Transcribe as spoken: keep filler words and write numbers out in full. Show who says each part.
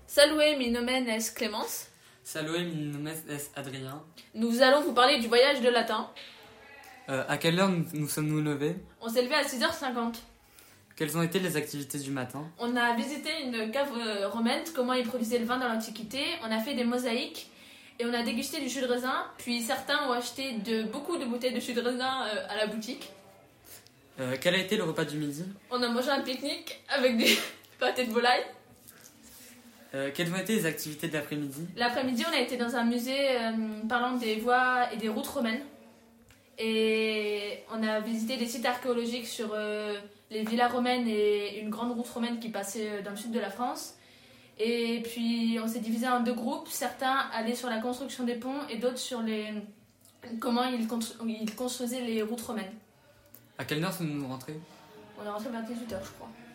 Speaker 1: Salve, mi nomen es Clémence.
Speaker 2: Salve, mi nomen es Adrien.
Speaker 1: Nous allons vous parler du voyage de latin.
Speaker 2: Euh, à quelle heure nous, nous sommes-nous levés?
Speaker 1: On s'est levé à six heures cinquante.
Speaker 2: Quelles ont été les activités du matin?
Speaker 1: On a visité une cave euh, romaine, comment ils produisaient le vin dans l'Antiquité. On a fait des mosaïques et on a dégusté du jus de raisin. Puis certains ont acheté de, beaucoup de bouteilles de jus de raisin euh, à la boutique.
Speaker 2: Euh, quel a été le repas du midi?
Speaker 1: On a mangé un pique-nique avec des pâtés de volaille.
Speaker 2: Euh, quelles ont été les activités de l'après-midi?
Speaker 1: L'après-midi, on a été dans un musée euh, parlant des voies et des routes romaines. Et on a visité des sites archéologiques sur euh, les villas romaines et une grande route romaine qui passait dans le sud de la France. Et puis on s'est divisé en deux groupes. Certains allaient sur la construction des ponts et d'autres sur les... comment ils, constru... ils construisaient les routes romaines.
Speaker 2: À quelle heure sommes-nous rentrés?
Speaker 1: On est rentré vers dix-huit heures, je crois.